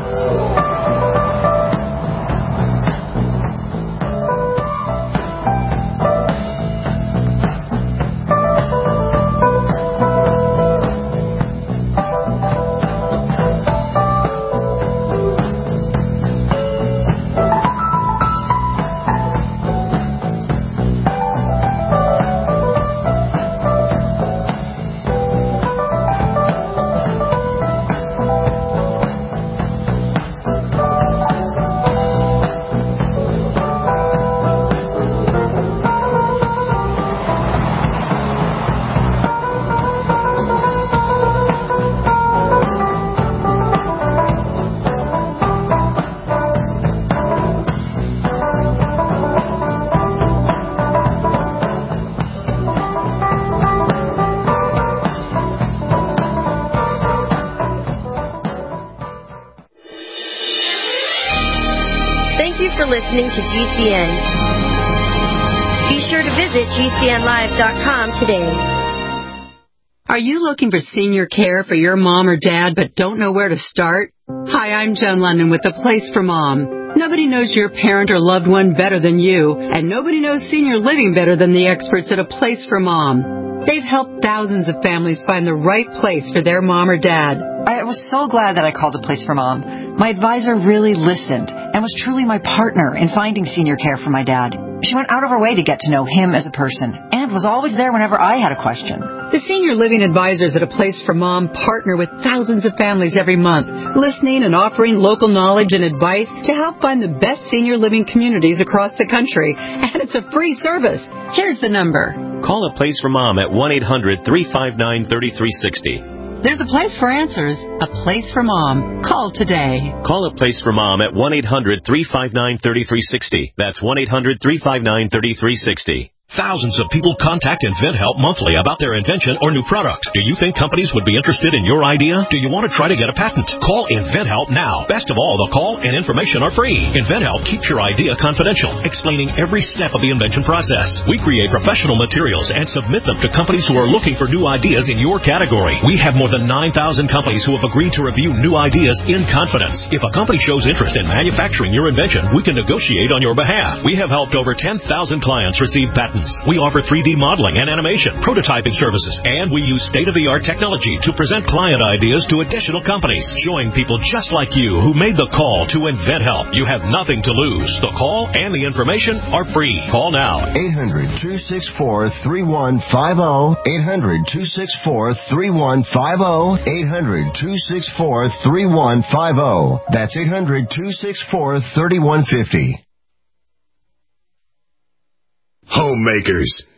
Listening to G C N. Be sure to visit G C N live dot com today. Are you looking for senior care for your mom or dad but don't know where to start? Hi, I'm Jen London with The Place for Mom. Nobody knows your parent or loved one better than you, and nobody knows senior living better than the experts at A Place for Mom. They've helped thousands of families find the right place for their mom or dad. I was so glad that I called A Place for Mom. My advisor really listened and was truly my partner in finding senior care for my dad. She went out of her way to get to know him as a person and was always there whenever I had a question. The senior living advisors at A Place for Mom partner with thousands of families every month, listening and offering local knowledge and advice to help find the best senior living communities across the country. And it's a free service. Here's the number. Call A Place for Mom at one eight hundred three five nine three three six zero. There's a place for answers, a place for Mom. Call today. Call A Place for Mom at one eight hundred three five nine three three six zero. That's one eight hundred three five nine three three six zero. Thousands of people contact InventHelp monthly about their invention or new product. Do you think companies would be interested in your idea? Do you want to try to get a patent? Call InventHelp now. Best of all, the call and information are free. InventHelp keeps your idea confidential, explaining every step of the invention process. We create professional materials and submit them to companies who are looking for new ideas in your category. We have more than nine thousand companies who have agreed to review new ideas in confidence. If a company shows interest in manufacturing your invention, we can negotiate on your behalf. We have helped over ten thousand clients receive patents. We offer three D modeling and animation, prototyping services, and we use state-of-the-art technology to present client ideas to additional companies, showing people just like you who made the call to InventHelp. You have nothing to lose. The call and the information are free. Call now. eight hundred two six four three one five zero. eight hundred two six four three one five zero. eight hundred two six four three one five zero. That's eight hundred two six four three one five zero. Homemakers,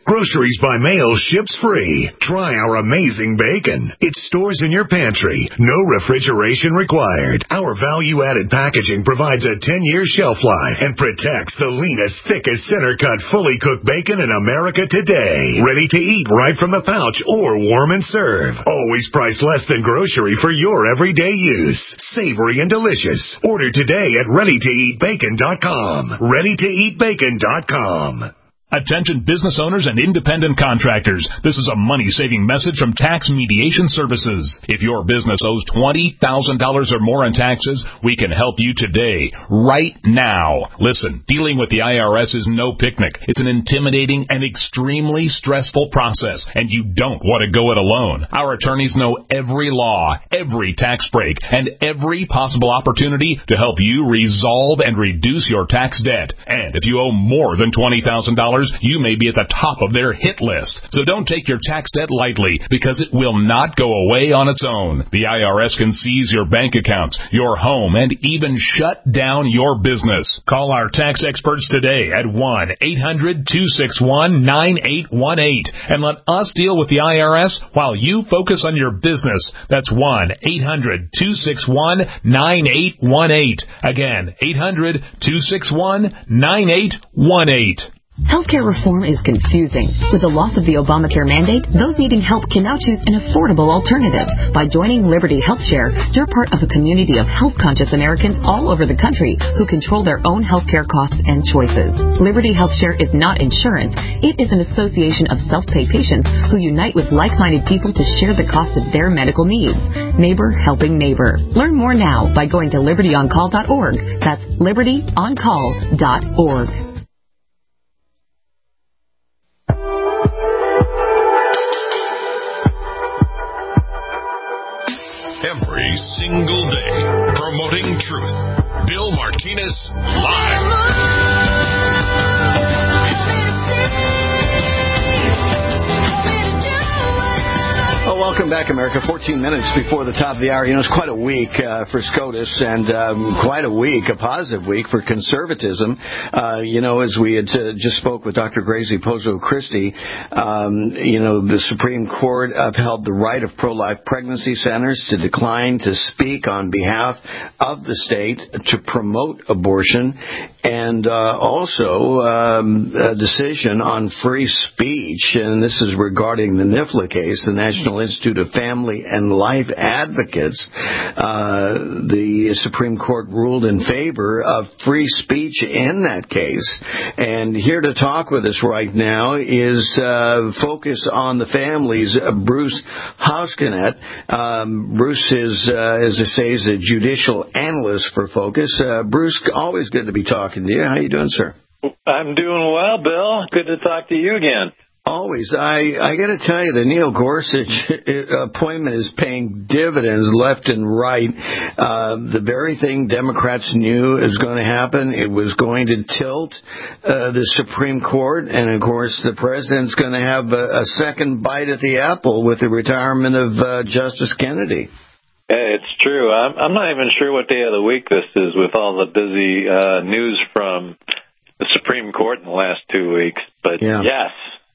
Groceries by mail ships free. Try our amazing bacon. It stores in your pantry. No refrigeration required. Our value-added packaging provides a ten-year shelf life and protects the leanest, thickest, center-cut, fully cooked bacon in America today. Ready to eat right from the pouch or warm and serve. Always priced less than grocery for your everyday use. Savory and delicious. Order today at ready to eat bacon dot com. ready to eat bacon dot com. Attention business owners and independent contractors. This is a money-saving message from Tax Mediation Services. If your business owes twenty thousand dollars or more in taxes, we can help you today, right now. Listen, dealing with the I R S is no picnic. It's an intimidating and extremely stressful process, and you don't want to go it alone. Our attorneys know every law, every tax break, and every possible opportunity to help you resolve and reduce your tax debt. And if you owe more than twenty thousand dollars, you may be at the top of their hit list. So don't take your tax debt lightly, because it will not go away on its own. The I R S can seize your bank accounts, your home, and even shut down your business. Call our tax experts today at one eight hundred two six one nine eight one eight and let us deal with the I R S while you focus on your business. That's one eight hundred two six one nine eight one eight. Again, eight hundred two six one nine eight one eight. Healthcare reform is confusing. With the loss of the Obamacare mandate, those needing help can now choose an affordable alternative. By joining Liberty HealthShare, you're part of a community of health-conscious Americans all over the country who control their own healthcare costs and choices. Liberty HealthShare is not insurance. It is an association of self-pay patients who unite with like-minded people to share the cost of their medical needs. Neighbor helping neighbor. Learn more now by going to liberty on call dot org. That's liberty on call dot org. Every single day, promoting truth. Bill Martinez Live. Well, welcome back, America. fourteen minutes before the top of the hour. You know, it's quite a week uh, for SCOTUS and um, quite a week, a positive week for conservatism. Uh, you know, as we had uh, just spoke with Doctor Grazie Pozzo Christie, um, you know, the Supreme Court upheld the right of pro-life pregnancy centers to decline to speak on behalf of the state to promote abortion, and uh, also um, a decision on free speech, and this is regarding the NIFLA case, the National Institute of Family and Life Advocates. Uh, the Supreme Court ruled in favor of free speech in that case. And here to talk with us right now is uh, Focus on the Families, uh, Bruce Hausknecht. Um, Bruce is, uh, as I say, is a judicial analyst for Focus. Uh, Bruce, always good to be talking to you. How you doing, sir? I'm doing well, Bill. Good to talk to you again. Always. I, I got to tell you, the Neil Gorsuch appointment is paying dividends left and right. Uh, the very thing Democrats knew is going to happen. It was going to tilt uh, the Supreme Court, and, of course, the president's going to have a, a second bite at the apple with the retirement of uh, Justice Kennedy. It's true. I'm, I'm not even sure what day of the week this is with all the busy uh, news from the Supreme Court in the last two weeks. But, yeah. yes.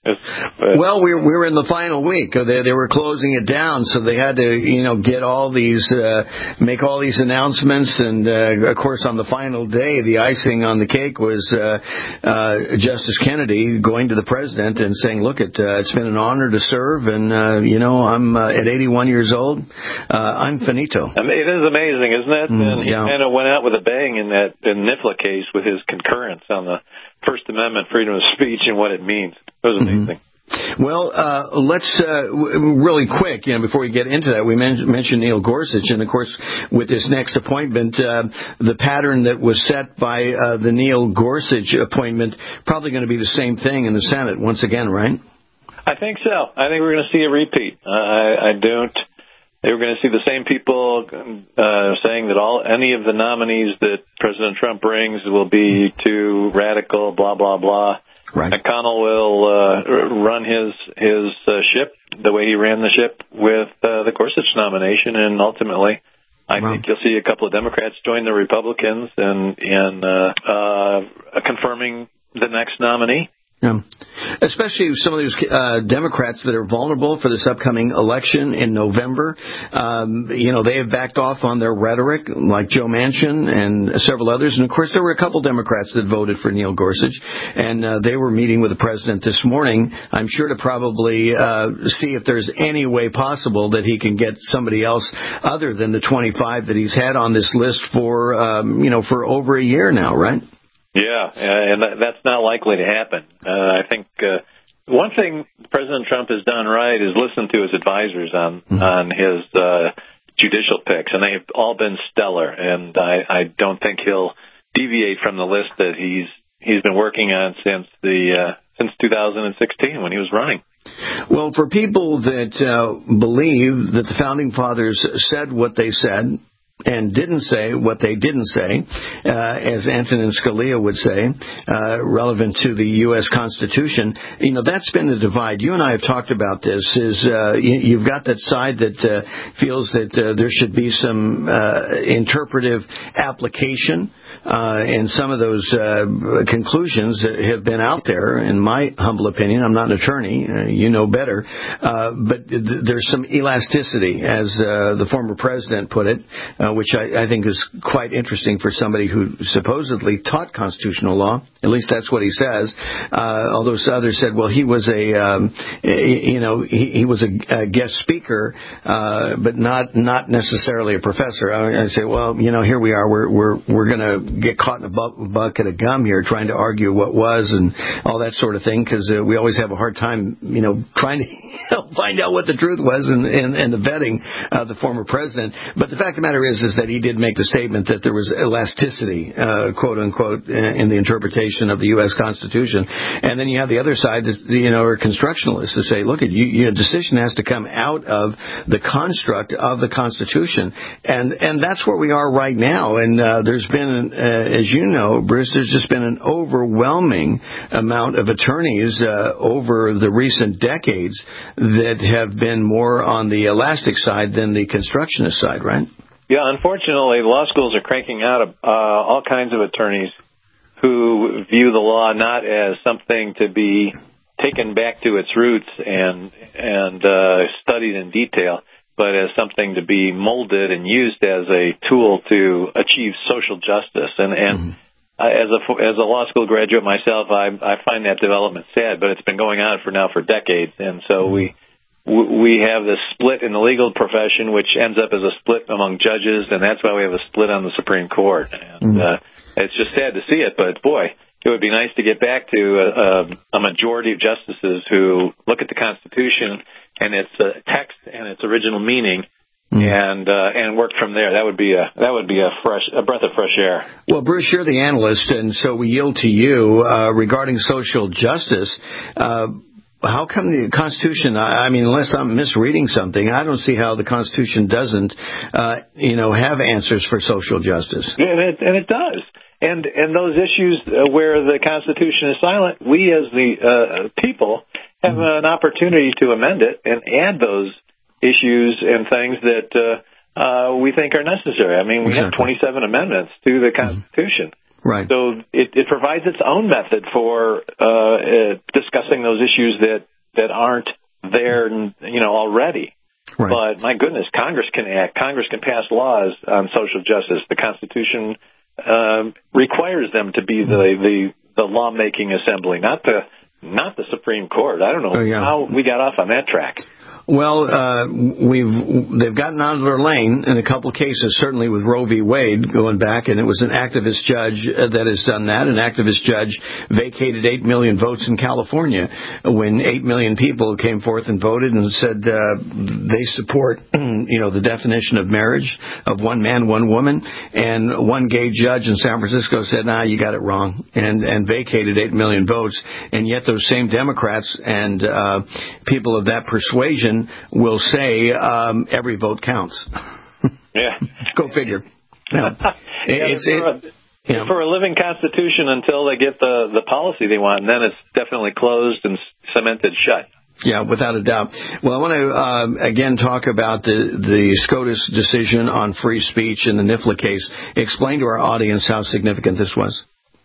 Well, we we were in the final week. They they were closing it down, so they had to you know get all these uh, make all these announcements, and uh, of course on the final day, the icing on the cake was uh, uh, Justice Kennedy going to the president and saying, "Look, it uh, it's been an honor to serve, and uh, you know I'm uh, at eighty-one years old, uh, I'm finito." I mean, it is amazing, isn't it? Mm, and he yeah. kind of went out with a bang in that in NIFLA case with his concurrence on the First Amendment, freedom of speech, and what it means. It was amazing. Mm-hmm. Well, uh, let's uh, w- really quick, you know, before we get into that, we men- mentioned Neil Gorsuch, and of course, with this next appointment, uh, the pattern that was set by uh, the Neil Gorsuch appointment probably going to be the same thing in the Senate once again, right? I think so. I think we're going to see a repeat. Uh, I, I don't. They were going to see the same people uh, saying that all any of the nominees that President Trump brings will be too radical, blah, blah, blah. Right. McConnell will uh, run his his uh, ship the way he ran the ship with uh, the Gorsuch nomination, and ultimately, I wow. think you'll see a couple of Democrats join the Republicans in, in uh, uh, confirming the next nominee. Yeah. Especially some of these uh, Democrats that are vulnerable for this upcoming election in November. Um, you know, they have backed off on their rhetoric, like Joe Manchin and several others. And, of course, there were a couple Democrats that voted for Neil Gorsuch, and uh, they were meeting with the president this morning, I'm sure, to probably uh, see if there's any way possible that he can get somebody else other than the twenty-five that he's had on this list for, um, you know, for over a year now, right? Yeah, and that's not likely to happen. Uh, I think uh, one thing President Trump has done right is listen to his advisors on mm-hmm. on his uh, judicial picks, and they've all been stellar. And I, I don't think he'll deviate from the list that he's he's been working on since the uh, since two thousand sixteen when he was running. Well, for people that uh, believe that the Founding Fathers said what they said and didn't say what they didn't say, uh, as Antonin Scalia would say, uh, relevant to the U S Constitution. You know, that's been the divide. You and I have talked about this, is uh, you, you've got that side that uh, feels that uh, there should be some uh, interpretive application. Uh, and some of those uh, conclusions have been out there, in my humble opinion. I'm not an attorney. Uh, you know better. Uh, but th- there's some elasticity, as uh, the former president put it, uh, which I, I think is quite interesting for somebody who supposedly taught constitutional law. At least that's what he says. Uh, although others said, well, he was a, um, you know, he, he was a, a guest speaker, uh, but not not necessarily a professor. I, I say, well, you know, here we are. We're we're we're going to get caught in a bu- bucket of gum here trying to argue what was and all that sort of thing, because uh, we always have a hard time, you know, trying to find out what the truth was and, and, and the vetting of the former president. But the fact of the matter is, is that he did make the statement that there was elasticity, uh, quote unquote, in the interpretation of the U S Constitution. And then you have the other side, that, you know, are constructionalists to say, look, you, you know, decision has to come out of the construct of the Constitution. And, and that's where we are right now. And uh, there's been an Uh, as you know, Bruce, there's just been an overwhelming amount of attorneys uh, over the recent decades that have been more on the elastic side than the constructionist side, right? Yeah, unfortunately, law schools are cranking out uh, all kinds of attorneys who view the law not as something to be taken back to its roots and and uh, studied in detail, but as something to be molded and used as a tool to achieve social justice. And, and mm-hmm. uh, as a as a law school graduate myself, I, I find that development sad, but it's been going on for now for decades. And so mm-hmm. we we have this split in the legal profession, which ends up as a split among judges, and that's why we have a split on the Supreme Court. And mm-hmm. uh, it's just sad to see it, but boy, it would be nice to get back to a, a, a majority of justices who look at the Constitution and its uh, text and its original meaning, mm. and uh, and work from there. That would be a that would be a fresh a breath of fresh air. Well, Bruce, you're the analyst, and so we yield to you uh, regarding social justice. Uh, how come the Constitution? I mean, unless I'm misreading something, I don't see how the Constitution doesn't, uh, you know, have answers for social justice. And it, and it does. And and those issues where the Constitution is silent, we as the uh, people have an opportunity to amend it and add those issues and things that uh, uh, we think are necessary. I mean, we exactly. have twenty-seven amendments to the Constitution. Mm-hmm. Right. So it, it provides its own method for uh, uh, discussing those issues that, that aren't there, you know, already. Right. But my goodness, Congress can act. Congress can pass laws on social justice. The Constitution um, requires them to be the, the, the lawmaking assembly, not the Not the Supreme Court. I don't know oh, yeah. how we got off on that track. Well, uh, we've they've gotten out of their lane in a couple cases, certainly with Roe v. Wade going back, and it was an activist judge that has done that. An activist judge vacated eight million votes in California when eight million people came forth and voted and said uh, they support, you know, the definition of marriage of one man, one woman. And one gay judge in San Francisco said, nah, you got it wrong, and, and vacated eight million votes. And yet those same Democrats and uh, people of that persuasion will say um, every vote counts. Yeah. Go figure. No. yeah, it's, for, a, it, yeah. for a living Constitution until they get the, the policy they want, and then it's definitely closed and cemented shut. Yeah, without a doubt. Well, I want to, uh, again, talk about the, the SCOTUS decision on free speech in the NIFLA case. Explain to our audience how significant this was.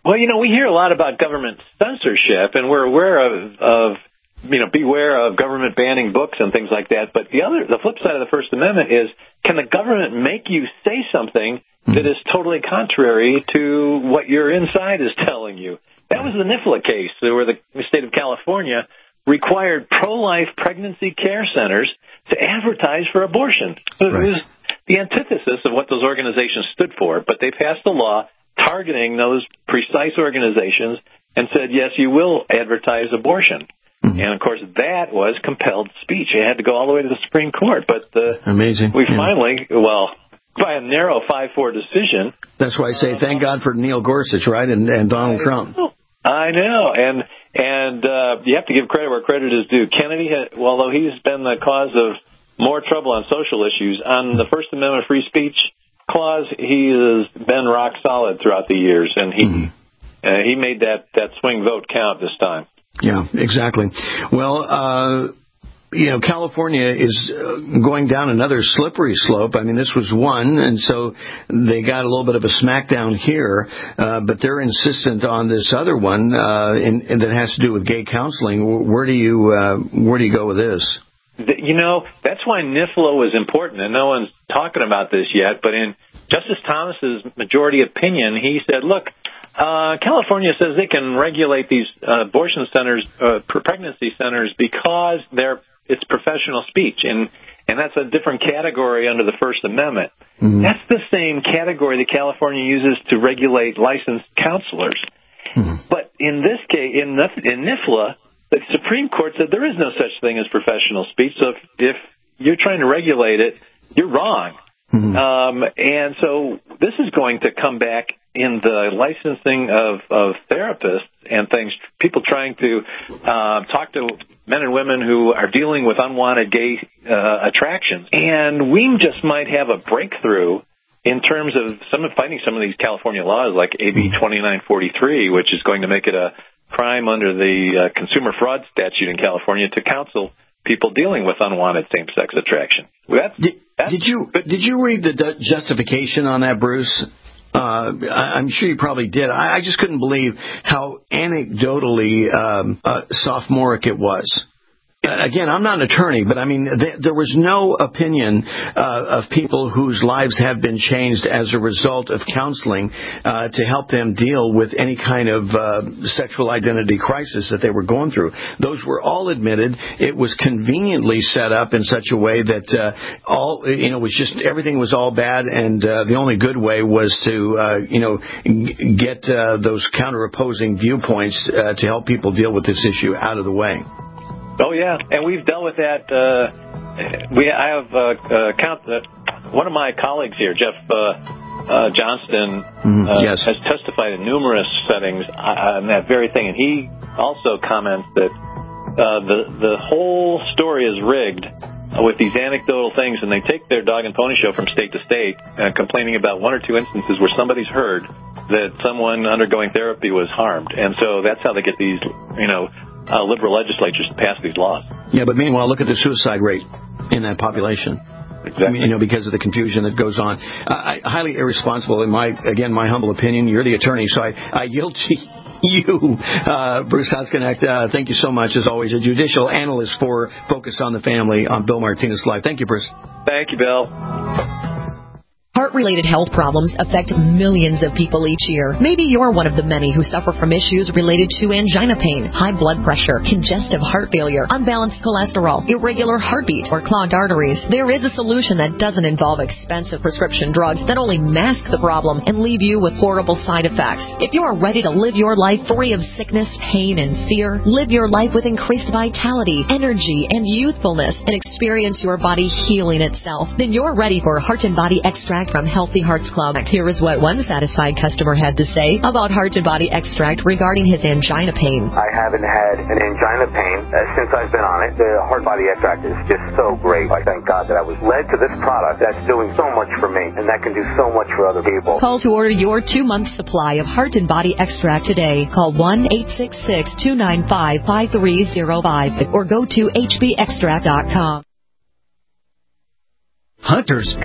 Well, you know, we hear a lot about government censorship, and we're aware of, of you know, beware of government banning books and things like that. But the other, the flip side of the First Amendment is, can the government make you say something that is totally contrary to what your inside is telling you? That was the NIFLA case, where the state of California required pro-life pregnancy care centers to advertise for abortion. It right. was the antithesis of what those organizations stood for, but they passed a law targeting those precise organizations and said, yes, you will advertise abortion. Mm-hmm. And, of course, that was compelled speech. It had to go all the way to the Supreme Court. But uh, Amazing. we yeah. finally, well, by a narrow five four decision. That's why I say thank God for Neil Gorsuch, right, and, and Donald I Trump. Know. I know. And and uh, you have to give credit where credit is due. Kennedy, had, although he's been the cause of more trouble on social issues, on the First Amendment free speech clause, he has been rock solid throughout the years, and he mm-hmm. uh, he made that, that swing vote count this time. Yeah, exactly. Well, uh, you know, California is uh, going down another slippery slope. I mean, this was one, and so they got a little bit of a smackdown here, uh, but they're insistent on this other one, uh, in, in that has to do with gay counseling. Where do you uh, where do you go with this? You know, that's why NIFLA was important, and no one's talking about this yet, but in Justice Thomas's majority opinion, he said, look, uh, California says they can regulate these uh, abortion centers, uh, pregnancy centers, because they're it's professional speech, and, and that's a different category under the First Amendment. Mm-hmm. That's the same category that California uses to regulate licensed counselors. Mm-hmm. But in this case, in, in NIFLA, the Supreme Court said there is no such thing as professional speech, so if, if you're trying to regulate it, you're wrong. Mm-hmm. Um, and so this is going to come back in the licensing of, of therapists and things, people trying to uh, talk to men and women who are dealing with unwanted gay uh, attractions. And we just might have a breakthrough in terms of some of fighting some of these California laws, like A B twenty-nine forty-three, which is going to make it a crime under the uh, consumer fraud statute in California to counsel people dealing with unwanted same-sex attraction. That's, did, that's did you good. Did you read the justification on that, Bruce? Uh, I'm sure you probably did. I, I just couldn't believe how anecdotally um, uh, sophomoric it was. Again, I'm not an attorney, but I mean, th- there was no opinion uh, of people whose lives have been changed as a result of counseling uh, to help them deal with any kind of uh, sexual identity crisis that they were going through. Those were all admitted. It was conveniently set up in such a way that uh, all, you know, was just everything was all bad, and uh, the only good way was to, uh, you know, g- get uh, those counter-opposing viewpoints uh, to help people deal with this issue out of the way. Oh, yeah, and we've dealt with that. Uh, we I have uh, uh, count, uh, one of my colleagues here, Jeff uh, uh, Johnston, mm, uh, yes. has testified in numerous settings on that very thing, and he also comments that uh, the the whole story is rigged with these anecdotal things, and they take their dog and pony show from state to state, uh, complaining about one or two instances where somebody's heard that someone undergoing therapy was harmed, and so that's how they get these, you know, Uh, liberal legislatures to pass these laws. Yeah, but meanwhile, look at the suicide rate in that population. Exactly. I mean, you know, because of the confusion that goes on. Uh, I, highly irresponsible, in my, again, my humble opinion. You're the attorney, so I, I yield to you, uh, Bruce Hausknecht. Uh, thank you so much, as always, a judicial analyst for Focus on the Family on Bill Martinez Live. Thank you, Bruce. Thank you, Bill. Heart-related health problems affect millions of people each year. Maybe you're one of the many who suffer from issues related to angina pain, high blood pressure, congestive heart failure, unbalanced cholesterol, irregular heartbeat, or clogged arteries. There is a solution that doesn't involve expensive prescription drugs that only mask the problem and leave you with horrible side effects. If you are ready to live your life free of sickness, pain, and fear, live your life with increased vitality, energy, and youthfulness, and experience your body healing itself, then you're ready for Heart and Body Extract from Healthy Hearts Club. Here is what one satisfied customer had to say about Heart and Body Extract regarding his angina pain. I haven't had an angina pain uh, since I've been on it. The Heart Body Extract is just so great. I thank God that I was led to this product that's doing so much for me, and that can do so much for other people. Call to order your two-month supply of Heart and Body Extract today. Call one eight six six, two nine five, five three zero five or go to h b extract dot com. Hunters